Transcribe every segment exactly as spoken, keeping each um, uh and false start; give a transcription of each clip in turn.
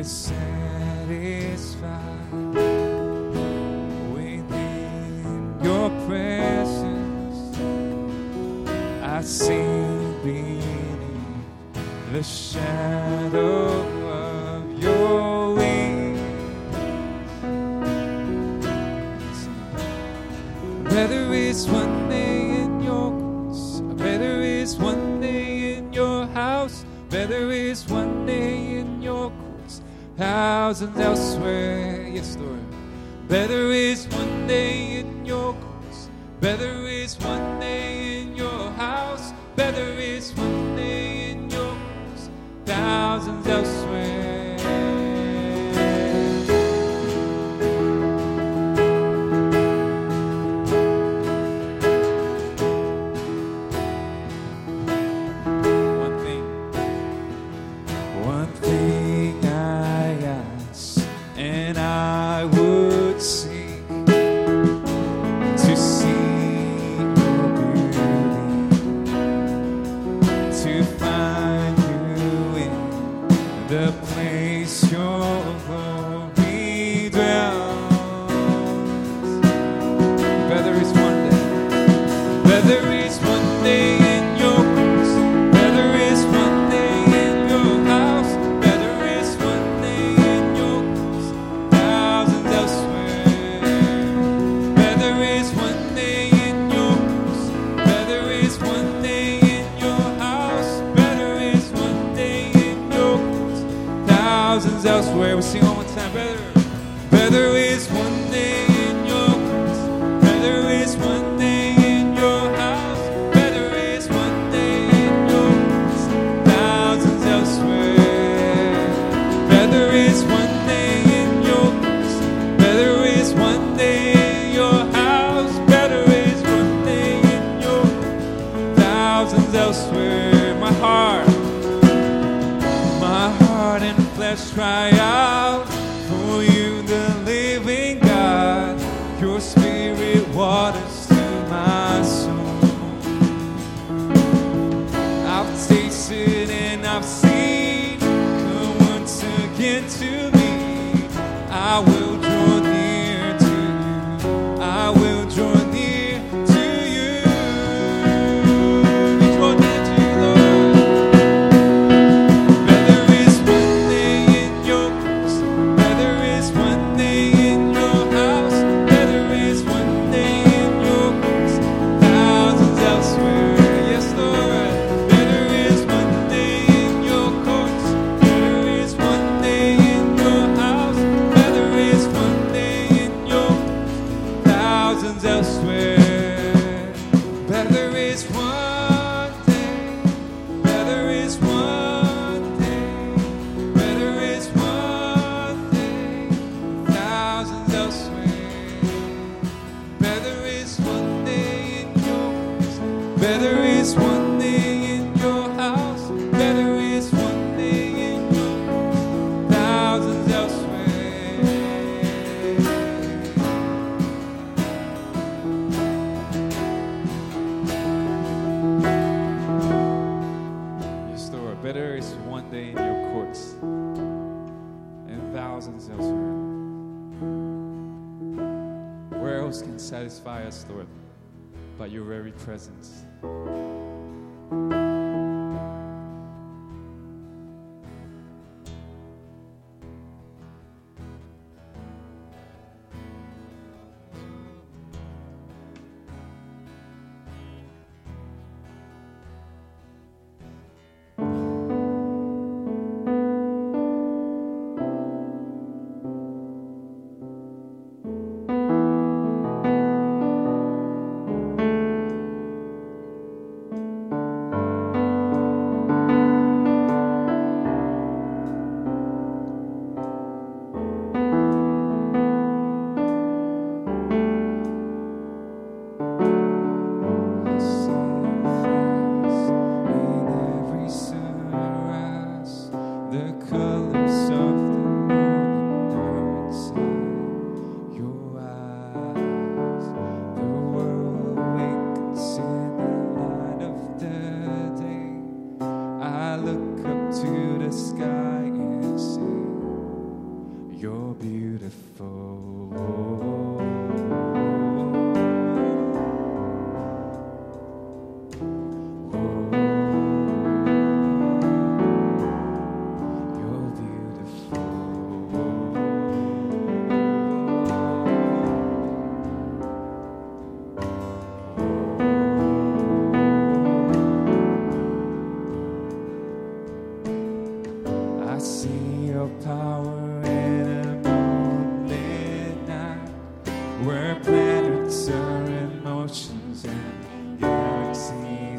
is satisfied within your presence. I sing beneath the shadow of your wings. Better is one day in your courts, better is one day in your house, better is one day in your courts, thousands elsewhere. Yes, Lord. Better is one day in your courts, better is one day in your house, better is one day in your courts, thousands elsewhere. Elsewhere, we sing one more time. Better, better is one day in your courts, better is one day in your house, better is one day in your courts, thousands elsewhere. Better is one day in your courts, better is one day in your house, better is one day in your courts, thousands elsewhere. My heart, my heart and flesh cry out for you, the living God. Your spirit waters to my soul. I've tasted and I've seen. Come once again to me. I will draw near to you. I will draw near to you. We draw near to you, Lord. Better is one day in your courts, better is one day in your house, better is one day in your courts, thousands elsewhere. Yes, Lord. Better is one day in your courts, better is one day in your house, better is one day in your courts, thousands elsewhere. Better is one day, better is one day, better is one day, thousands elsewhere. Better is one day in your courts, better is one day in your house, better is one day in your courts, thousands elsewhere. Yes, Lord. Better is one day in your courts and thousands elsewhere. Where else can satisfy us, Lord, but your very presence?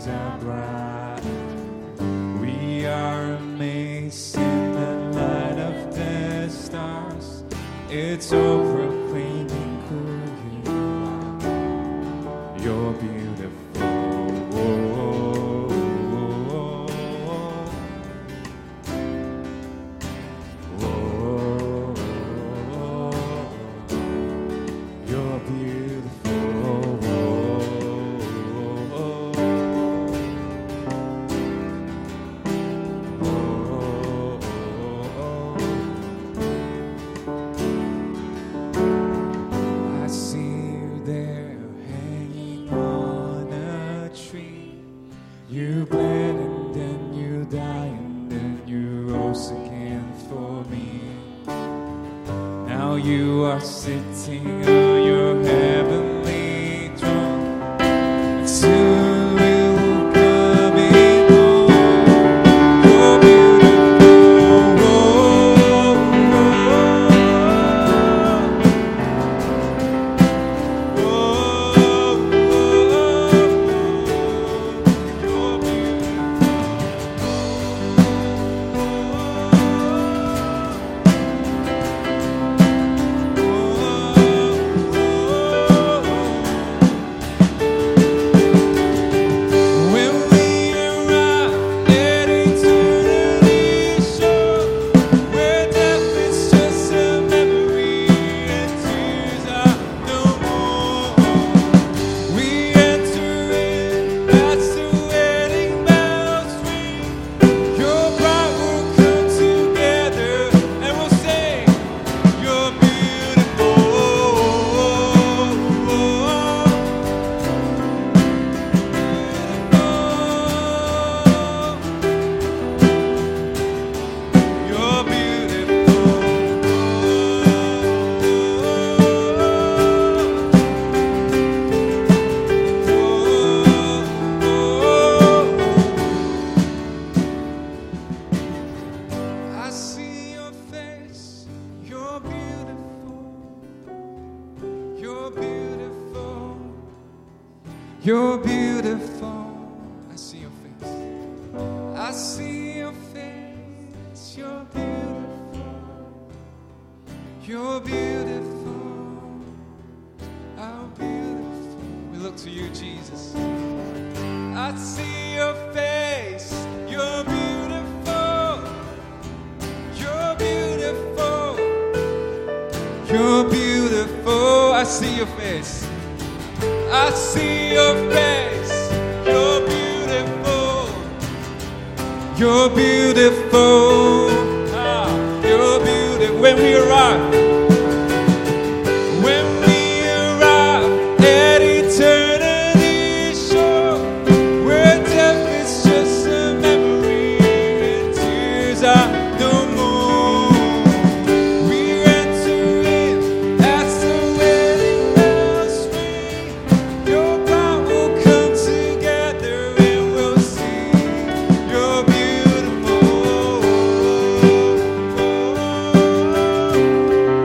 days are bright. We are amazed in the light of the stars. It's all proclaiming who you are. You're beautiful. You're beautiful. I see you there hanging on a tree. You bled and then you died and then you rose again for me. Now you are sitting on your heavenly throne, and soon will come in home. You're beautiful. You're When we arrive at eternity's shore, where death is just a memory and tears are no more, we enter in, that's the wedding bells ring. Your bride will come together and we'll say, you're beautiful. You're beautiful. I see your face. You're beautiful. You're beautiful. You're beautiful. I see your face. I see your face. You're beautiful. You're beautiful. How beautiful. We look to you, Jesus. I see your face. You're beautiful. You're beautiful. You're beautiful. I see your face. I see your face. You're beautiful. You're beautiful. Ah, you're beautiful. When we arrive, when we arrive at eternity's shore, where death is just a memory and tears are no more, we enter in as the wedding bells ring. Your bride will come together and we'll sing, you're beautiful.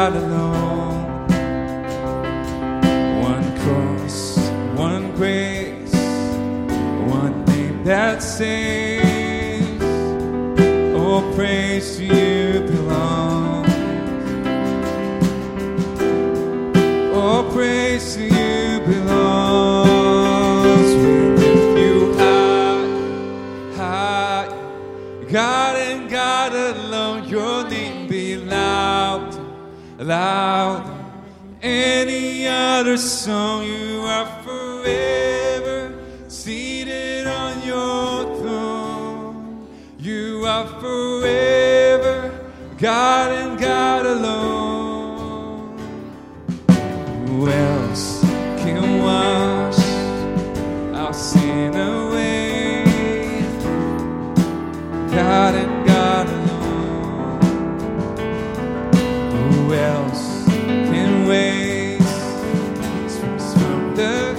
God alone. One cross, one grace, one name that saves. Oh, praise to you belongs. Oh, praise to you belongs. We lift you high, high, God and God alone. Your name be loud, loud. Any other song, you are forever seated on your throne. You are forever God and God alone. Who else can wash our sin away? God and God alone. Who else can raise us from the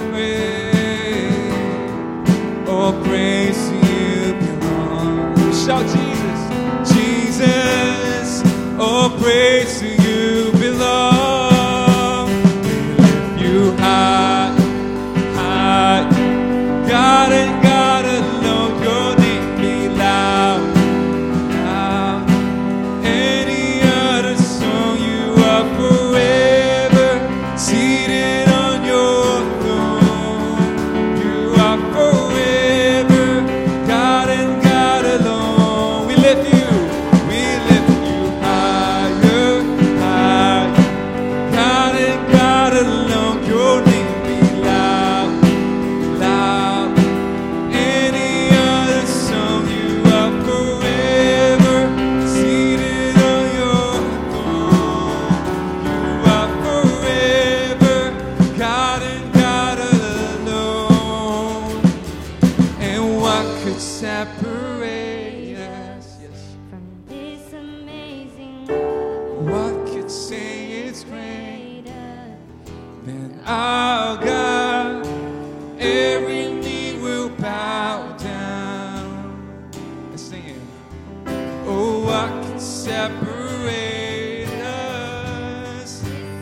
grave? Oh, praise to you belongs. Shout Jesus, Jesus. Oh, praise to you belongs. We lift you high, high. God and God alone, your name be loud, loud. Any other song, you are forever seated on your throne. You are forever God and God alone. We lift you, we lift you higher, higher. God and God alone, your name be loud, loud. Any other song, you are forever seated on your throne. You are forever God and God alone. And what could separate us? Yes. From this amazing love, What could say it's great greater than our God? Every knee will bow down. Let's sing it. Oh, what could separate us?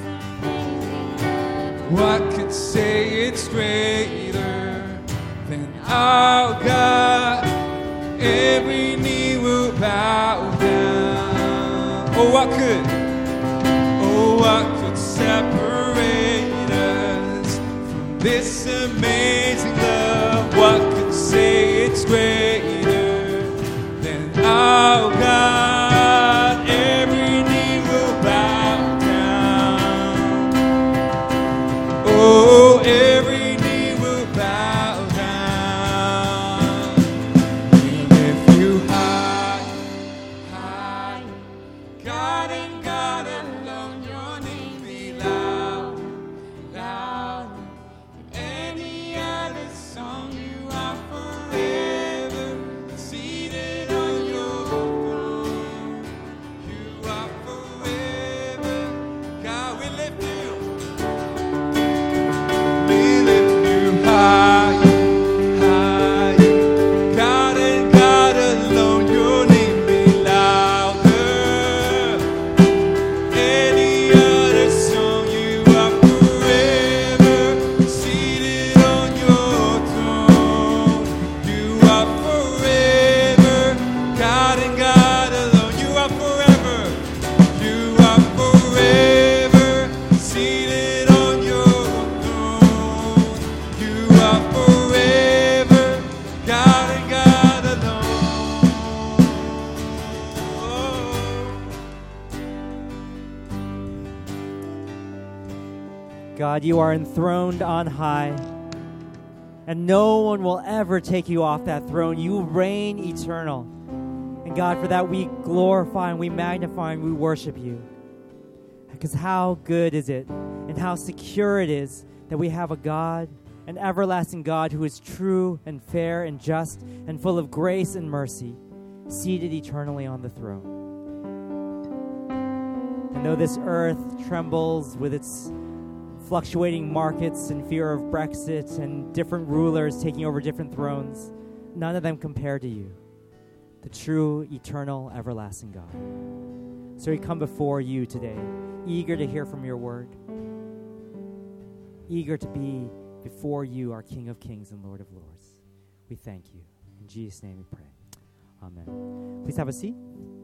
What could say it's greater than our God? Every knee will bow down. Oh, what could? Oh, what could separate us from this amazing love? What could say it's greater than our God? Every knee will bow down. Oh, every knee will bow down. We lift you high, high. God and God alone, your name be loud, loud. Any other song, you are forever seated on your throne. You are forever, God. We lift you, we lift you high, high. God and God alone, your name be louder. Any other song, you are forever seated on your throne. You are forever God and God alone. You are forever, you are forever seated on your throne. You are forever God and God alone. God, you are enthroned on high, and no one will ever take you off that throne. You reign eternal. And God, for that we glorify and we magnify and we worship you. Because how good is it and how secure it is that we have a God, an everlasting God who is true and fair and just and full of grace and mercy, seated eternally on the throne. And though this earth trembles with its fluctuating markets and fear of Brexit and different rulers taking over different thrones, none of them compare to you, the true, eternal, everlasting God. So we come before you today, eager to hear from your word, eager to be before you, our King of Kings and Lord of Lords. We thank you. In Jesus' name we pray. Amen. Please have a seat.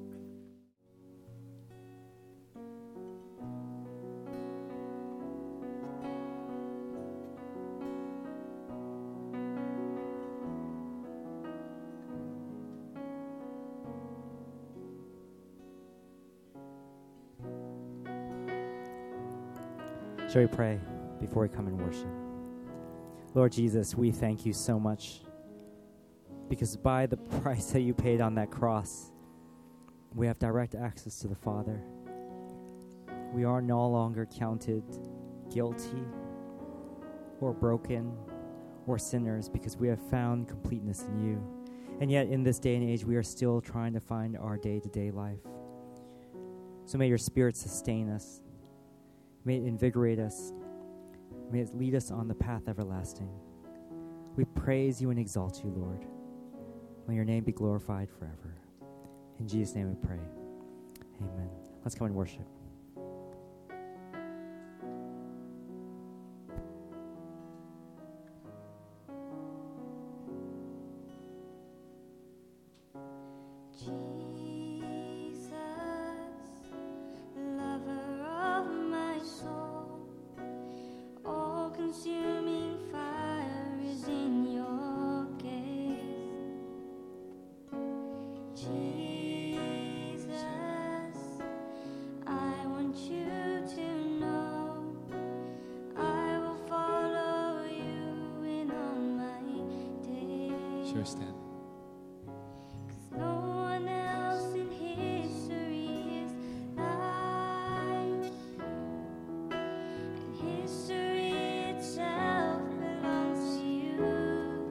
Shall we pray before we come and worship? Lord Jesus, we thank you so much because by the price that you paid on that cross, we have direct access to the Father. We are no longer counted guilty or broken or sinners because we have found completeness in you. And yet in this day and age, we are still trying to find our day-to-day life. So may your Spirit sustain us. May it invigorate us. May it lead us on the path everlasting. We praise you and exalt you, Lord. May your name be glorified forever. In Jesus' name we pray. Amen. Let's come and worship. Sure, stand. No one else in history is like you, and history itself belongs to you.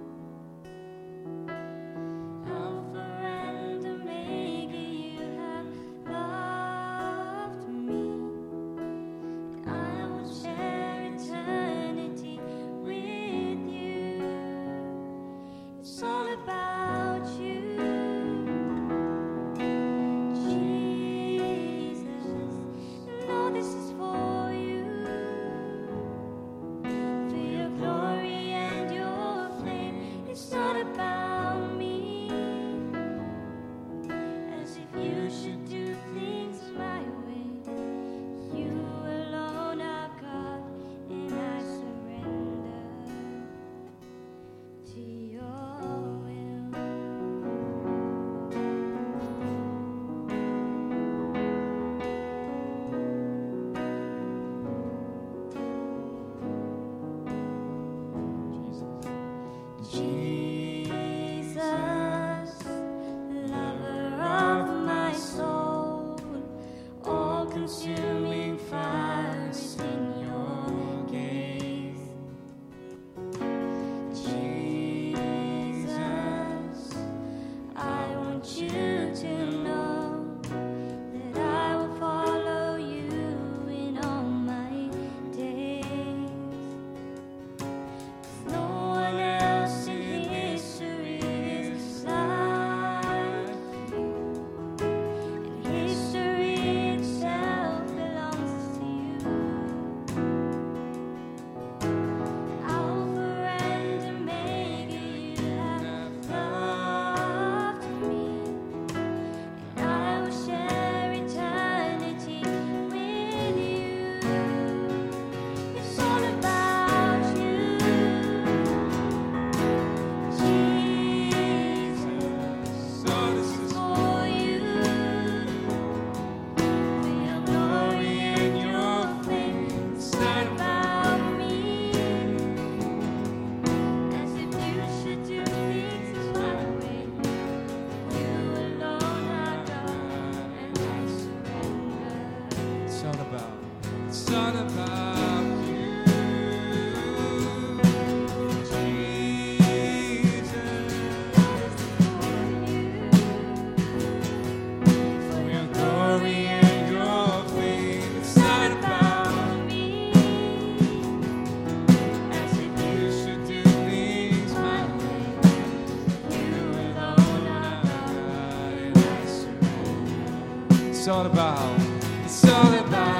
Alpha and Omega, you have loved me, and I will share eternity with you. It's all about you, Jesus. And all this is for you, for your glory and your fame. It's not about me, as if you should do things my way. You alone are God, and I surrender to your will. Jesus, lover of my soul, all-consuming fire is in your gaze. Jesus, I want you to know that I will follow you in all my days. 'Cause no one else in history is like you, and history itself belongs to you. Alpha and Omega, you have loved me, and I will share eternity with you. It's all about you, Jesus. So this is For you, for your glory and your fame. It's not about me, as if you should do things my way. You alone are God, and I surrender. It's all about, it's all about you, Jesus. For your glory and your fame, it's not about me, as if you should do things my way. you alone are God, and I surrender. It's all about, it's all about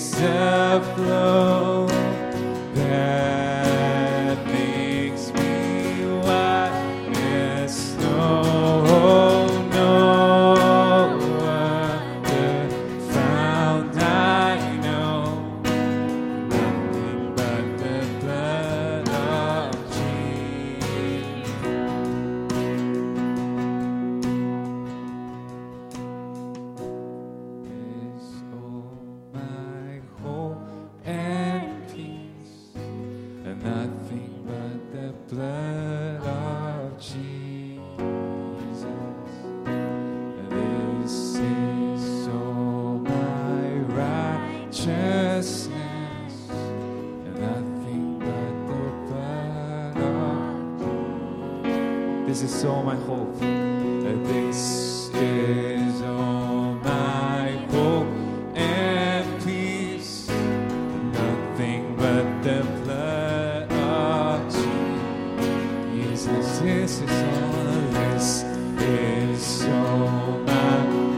is the flow that makes me white as snow. No other fount I know, nothing but the blood of Jesus. Is all my hope and peace, and nothing but the blood of Jesus. This is all my righteousness, and nothing but the blood of This is all my hope. This is all my hope and peace, nothing but the blood of Jesus. This is all, this is all my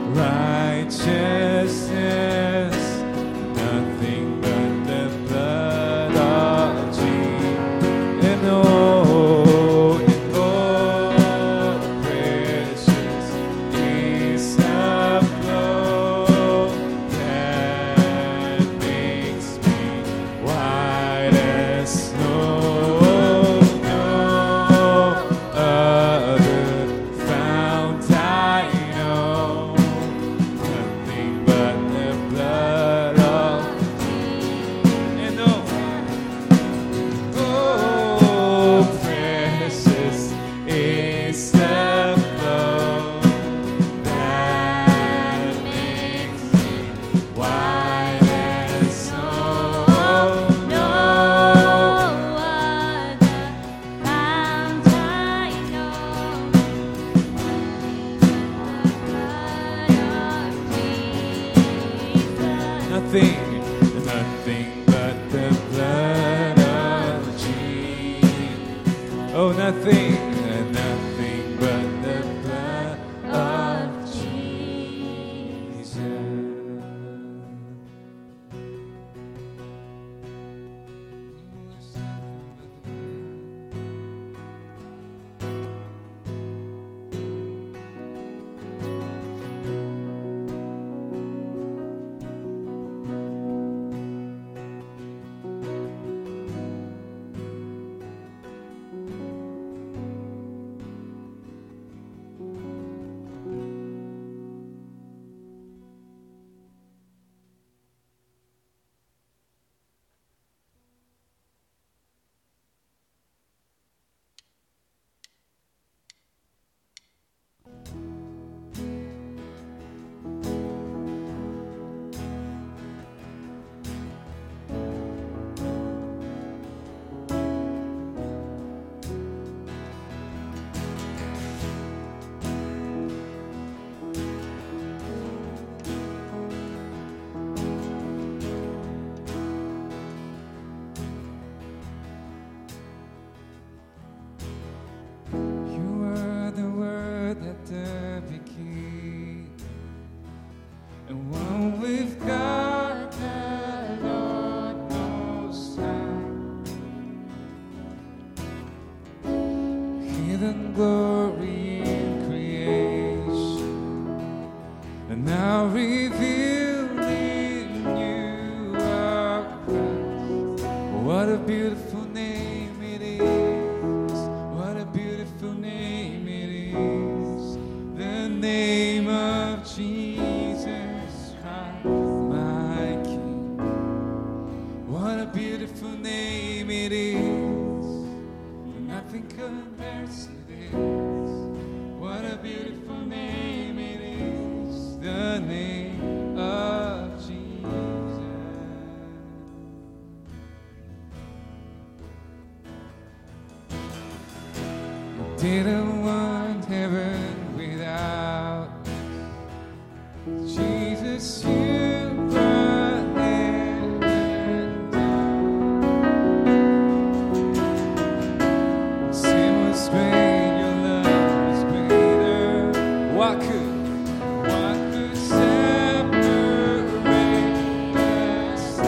righteousness, nothing but the blood of Jesus. And oh, and oh, precious is the flow that makes me white as snow. No other fount I know, nothing but the blood of and oh, oh, precious is the flow that makes me white as snow. No other fount I know, Nothing, nothing but the blood of Jesus. Oh, nothing, nothing but the blood of Jesus. You were the word at the beginning, and one with God the Lord Most High. Hidden glory in creation, and now revealed in you are Christ. What a beautiful name it is! What a beautiful name it is! The name of Jesus Christ, my King. What a beautiful name it is! Nothing compares to this. What a beautiful name it is! The name of Jesus. Didn't want heaven without Jesus. You brought heaven down. Sin was great, your love was greater. What could, what could separate us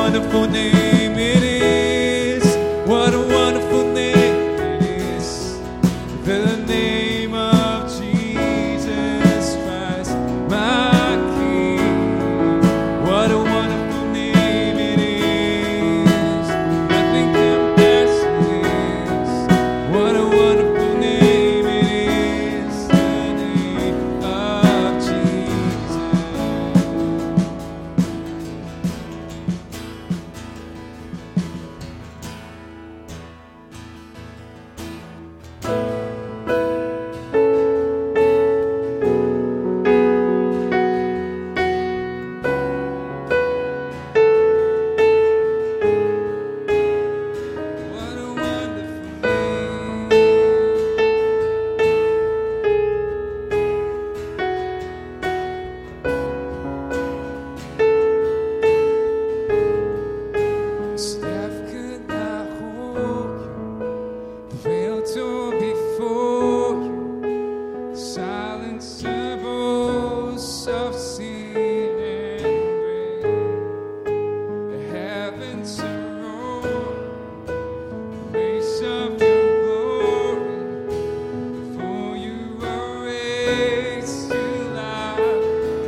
wonderful name it is. What a wonderful name it is. The name of Jesus Christ, my King. What a wonderful name it is. Nothing compares to this. What a wonderful name it is. The name of Jesus. What a wonderful name. Staff could not hold you, the veil tore before you. Silence the voice of sin and rain. The heavens roar, face of your glory. Before you were raised to life,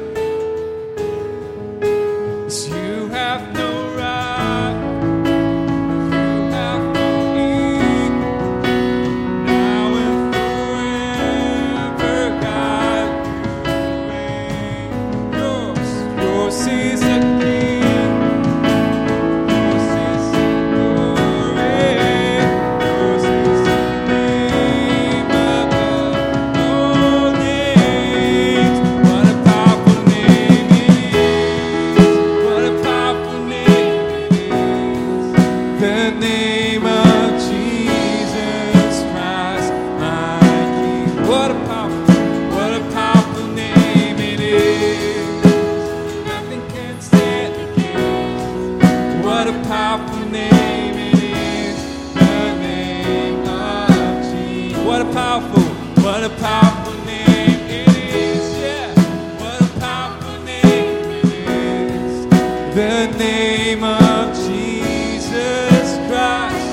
'cause you have no right, you have no equal. Now and forever, God, you reign. Yours, yours is the kingdom. Yours is the glory. Yours is the name above all names. What a powerful name it is. What a powerful name it is. The name of Jesus Christ, my King. What a powerful, what a powerful name it is. Nothing can stand against. What a powerful name it is. The name of Jesus. What a powerful, what a powerful name it is. Yeah. What a powerful name it is. The name of Jesus Christ.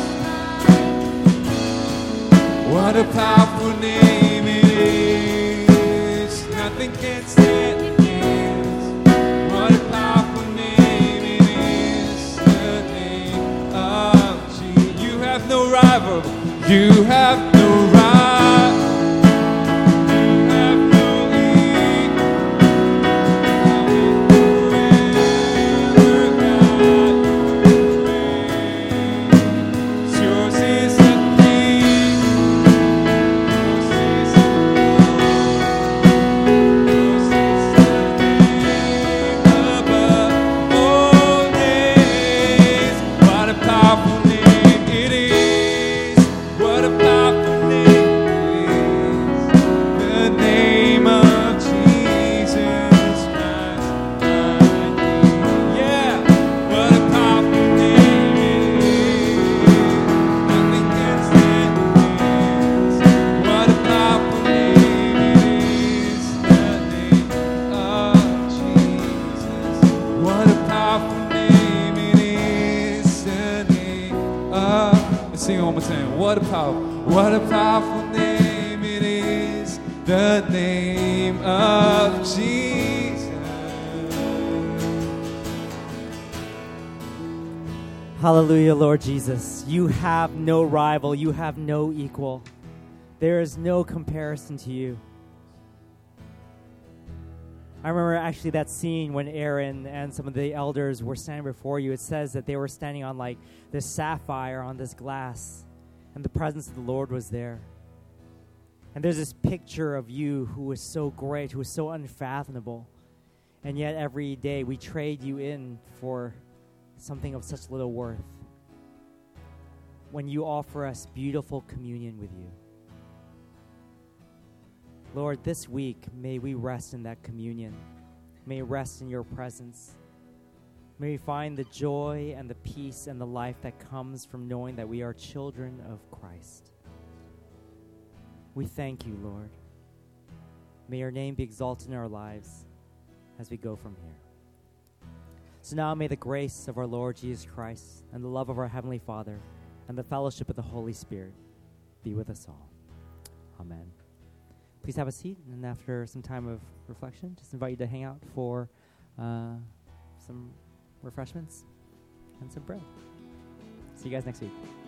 What a powerful name it is. Nothing can stand against. What a powerful name it is. The name of Jesus. You have no rival. You have no rival. You have no equal. Now and forever, God, you reign. Yours is the kingdom. Yours is the glory. Yours is the name above all names. What a powerful name it is. What a powerful name it is. The name of Jesus Christ, my King. Yeah. What a powerful name it is. Nothing can stand against. What a powerful name it is. The name of Jesus. What a powerful name it is. The name of. Let's sing it one more time. What a power, what a powerful name it is. The name of Jesus. Hallelujah, Lord Jesus. You have no rival. You have no equal. There is no comparison to you. I remember actually that scene when Aaron and some of the elders were standing before you. It says that they were standing on like this sapphire on this glass, and the presence of the Lord was there. And there's this picture of you who was so great, who was so unfathomable. And yet every day we trade you in for something of such little worth. When you offer us beautiful communion with you. Lord, this week, may we rest in that communion. May we rest in your presence. May we find the joy and the peace and the life that comes from knowing that we are children of Christ. We thank you, Lord. May your name be exalted in our lives as we go from here. So now may the grace of our Lord Jesus Christ and the love of our Heavenly Father and the fellowship of the Holy Spirit be with us all. Amen. Please have a seat, and after some time of reflection, just invite you to hang out for uh, some refreshments and some bread. See you guys next week.